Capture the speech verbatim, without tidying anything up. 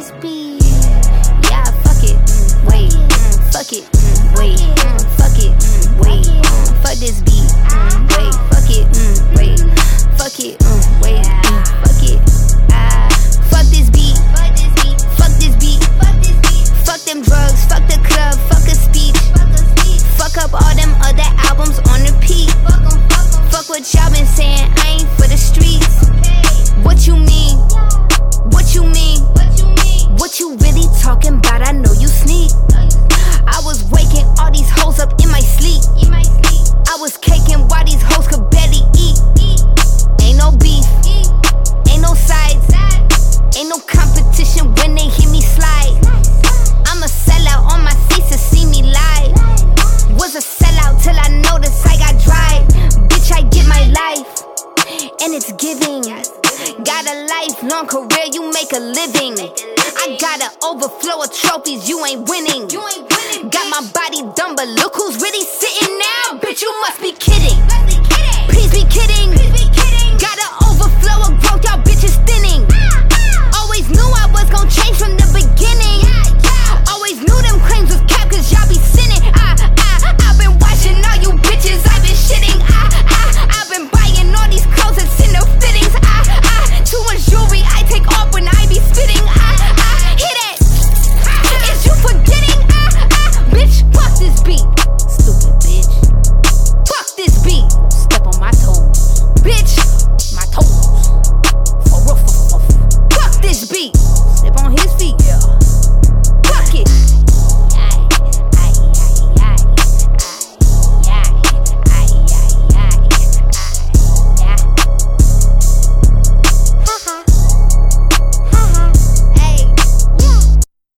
this beat. Yeah, fuck it, mm, wait, mm, fuck it, mm, wait, mm, fuck it, mm, wait, mm, fuck this beat, mm, wait, fuck it, mm, wait, fuck it, mm, wait, mm, fuck it, ah, fuck this beat, fuck this beat, fuck them drugs, fuck the club, fuck a speech, fuck up all them other albums on repeat, fuck what y'all been saying, I ain't for the streets. What you mean? What you mean? What you really talking about? I know you sneak. I was waking all these hoes up in my sleep. I was caking while these hoes could barely eat. Ain't no beef, ain't no sides, ain't no competition when they hear me slide. I'm a sellout on my face to see me live. Was a sellout till I noticed I got dry. Bitch, I get my life, and it's giving. Got a lifelong career, you make a living. I got an overflow of trophies, you ain't winning. Got my body done, but look who's really sitting now. Bitch, you must be kidding.